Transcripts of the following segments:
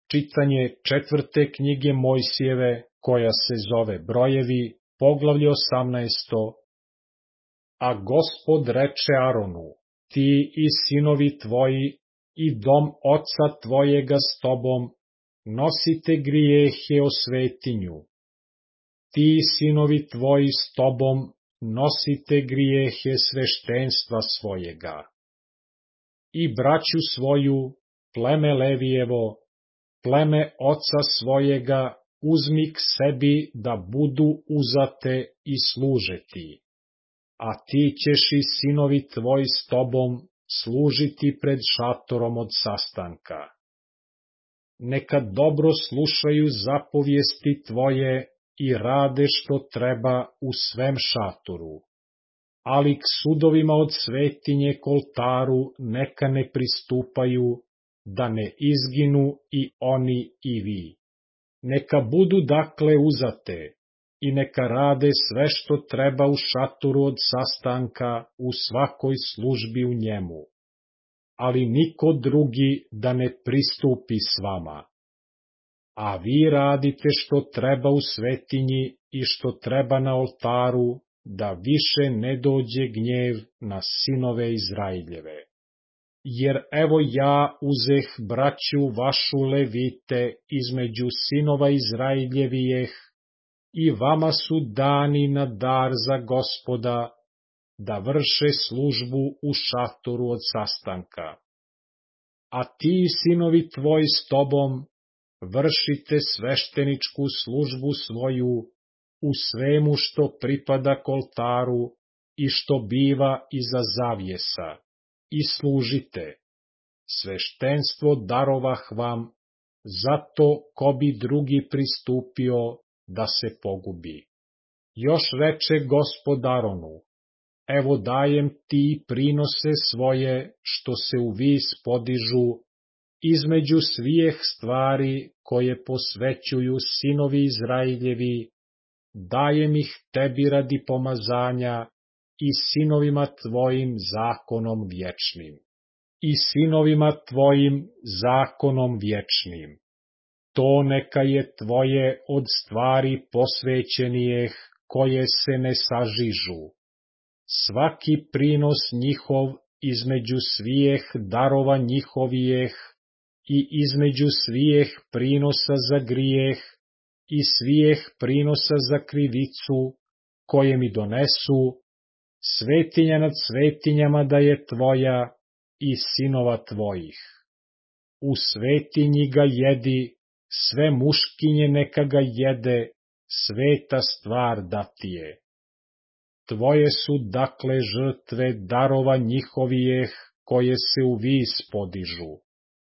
Čitanje 4. knjige Mojsijeve, koja se zove Brojevi, poglavlje 18. A Gospod reče Aronu, ti i sinovi tvoji i dom oca tvojega s tobom, nosite grijehe o svetinju. Ti i sinovi tvoji s tobom, nosite grijehe sveštenstva svojega. I braću svoju, pleme Levijevo, pleme oca svojega, uzmi k sebi da budu uzate i služe ti. A ti ćeš i sinovi tvoji s tobom služiti pred šatorom od sastanka. Neka dobro slušaju zapovijesti tvoje i rade što treba u svem šatoru. Ali k sudovima od svetinje k oltaru neka ne pristupaju, da ne izginu i oni i vi. Neka budu dakle uzate i neka rade sve što treba u šatoru od sastanka u svakoj službi u njemu. Ali niko drugi da ne pristupi s vama. A vi radite što treba u svetinji i što treba na oltaru, da više ne dođe gnjev na sinove Izraeljeve. Jer evo ja uzeh braću vašu Levite između sinova Izraeljevijeh i vama su dani na dar za Gospoda, da vrše službu u šatoru od sastanka. A ti sinovi tvoji s tobom vršite svešteničku službu svoju u svemu što pripada k oltaru i što biva iza zavjesa, i služite. Sveštenstvo darovah vam, zato ko bi drugi pristupio da se pogubi. Još reče Gospod Aronu, evo dajem ti prinose svoje što se u vis podižu, između svijeh stvari koje posvećuju sinovi Izraeljevi, dajem ih tebi radi pomazanja i sinovima tvojim zakonom vječnim. I sinovima tvojim zakonom vječnim. To neka je tvoje od stvari posvećenijeh koje se ne sažižu. Svaki prinos njihov između svijeh darova njihovijeh i između svijeh prinosa za grijeh i svijeh prinosa za krivicu koje mi donesu, svetinja nad svetinjama da je tvoja i sinova tvojih. U svetinji ga jedi, sve muškinje neka ga jede, sveta stvar da ti je. Tvoje su dakle žrtve darova njihovijeh koje se u vis podižu.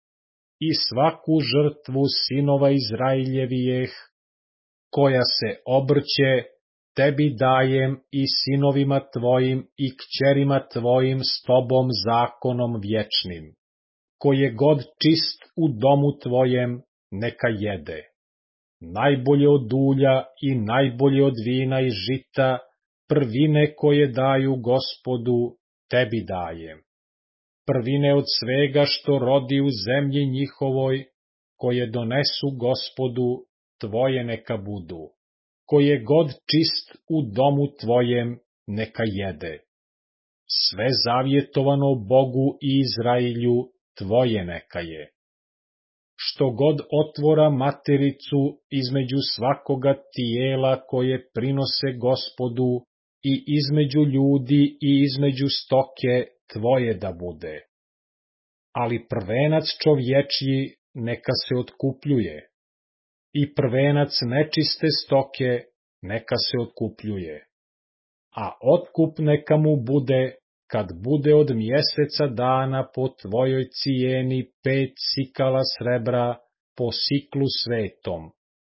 I svaku žrtvu sinova Izraeljevijeh, koja se obrće, tebi dajem i sinovima tvojim i kćerima tvojim s tobom zakonom vječnim. Koje god čist u domu tvojem, neka jede. Najbolje od ulja i najbolje od vina i žita, prvine koje daju Gospodu, tebi dajem. Prvine od svega što rodi u zemlji njihovoj, koje donesu Gospodu, tvoje neka budu. Koje god čist u domu tvojem, neka jede. Sve zavjetovano Bogu i Izraelju, tvoje neka je. Što god otvora matericu između svakoga tijela koje prinose Gospodu i između ljudi i između stoke, tvoje da bude. Ali prvenac čovječji neka se otkupljuje. I prvenac nečiste stoke neka se otkupljuje. A otkup neka mu bude, kad bude od mjeseca dana po tvojoj cijeni 5 sikala srebra po siklu svetom.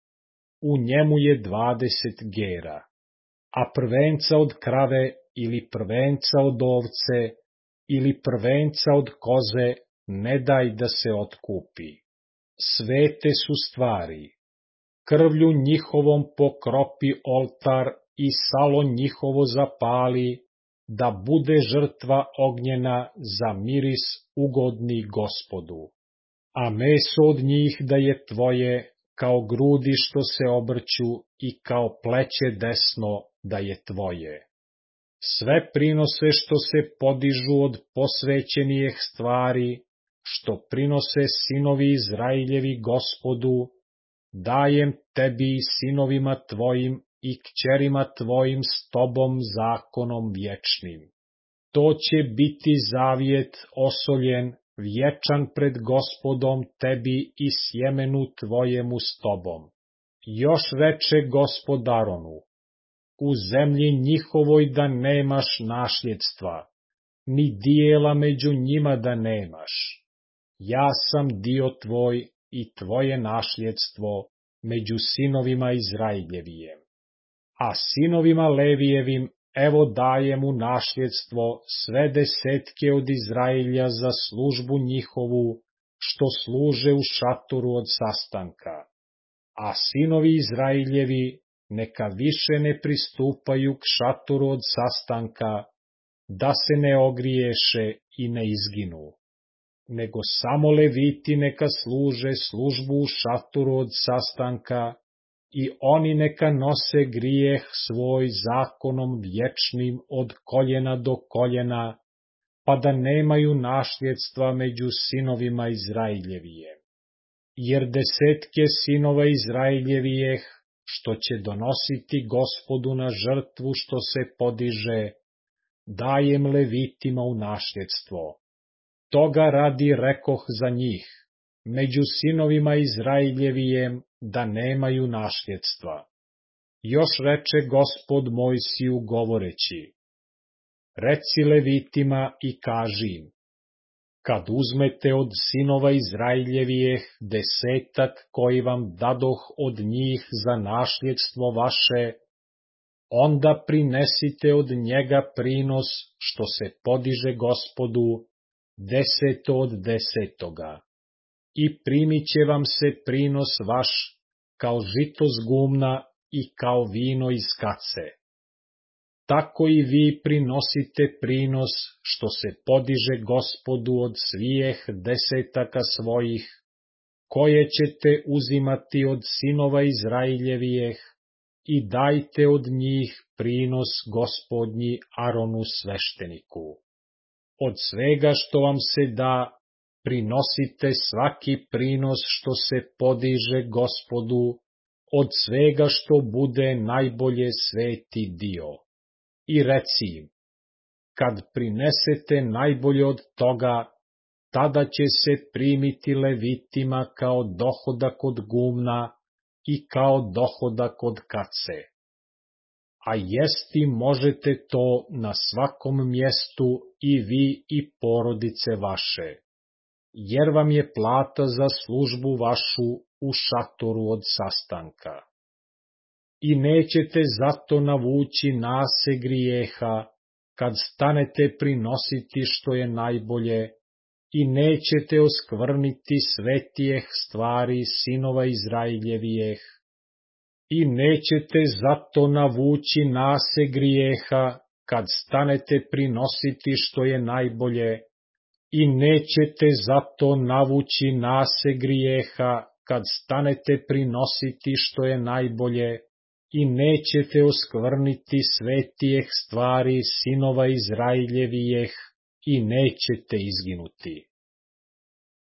U njemu je 20 gera. A prvenca od krave ili prvenca od ovce ili prvenca od koze ne daj da se otkupi. Svete su stvari. Krvlju njihovom pokropi oltar i salo njihovo zapali, da bude žrtva ognjena za miris ugodni Gospodu. a meso od njih da je tvoje, kao grudi što se obrću i kao pleće desno da je tvoje. Sve prinose što se podižu od posvećenijih stvari, što prinose sinovi Izrailjevi Gospodu, dajem tebi i sinovima tvojim i kćerima tvojim s tobom zakonom vječnim. To će biti zavjet osoljen, vječan pred Gospodom tebi i sjemenu tvojemu s tobom. Još reče Gospod Aronu, u zemlji njihovoj da nemaš nasljedstva, ni dijela među njima da nemaš. Ja sam dio tvoj i tvoje nasljedstvo među sinovima Izrailjevijem. A sinovima Levijevim evo dajem u nasljedstvo sve desetke od Izrailja za službu njihovu, što služe u šatoru od sastanka. A sinovi Izrailjevi neka više ne pristupaju k šatoru od sastanka, da se ne ogriješe i ne izginu, nego samo Leviti neka služe službu u šatoru od sastanka i oni neka nose grijeh svoj zakonom vječnim od koljena do koljena, pa da nemaju nasljedstva među sinovima Izrailjevijem. Jer desetke sinova Izrailjevijeh, što će donositi Gospodu na žrtvu što se podiže, dajem Levitima u nasljedstvo. Toga radi rekoh za njih, među sinovima Izrailjevijem, da nemaju nasljedstva. Još reče Gospod Mojsiju govoreći, reci Levitima i kaži im, kad uzmete od sinova Izrailjevijeh desetak koji vam dadoh od njih za nasljedstvo vaše, onda prinesite od njega prinos što se podiže Gospodu, 10 od 10, i primit će vam se prinos vaš kao žito z gumna i kao vino iz kace. Tako i vi prinosite prinos što se podiže Gospodu od svijeh desetaka svojih, koje ćete uzimati od sinova Izrailjevijeh, i dajte od njih prinos Gospodnji Aronu svešteniku. Od svega što vam se da, prinosite svaki prinos što se podiže Gospodu, od svega što bude najbolje sveti dio. I reci im, kad prinesete najbolje od toga, tada će se primiti Levitima kao dohodak od gumna i kao dohodak od kace. A jesti možete to na svakom mjestu i vi i porodice vaše, jer vam je plata za službu vašu u šatoru od sastanka. I nećete zato navući nase grijeha, kad stanete prinositi što je najbolje, i nećete oskvrniti svetijeh stvari sinova Izrailjevijeh, i nećete zato navući nase grijeha, kad stanete prinositi što je najbolje, i nećete zato navući nase grijeha, kad stanete prinositi što je najbolje, i nećete oskvrniti svetijeh stvari sinova Izrailjevijeh, i nećete izginuti.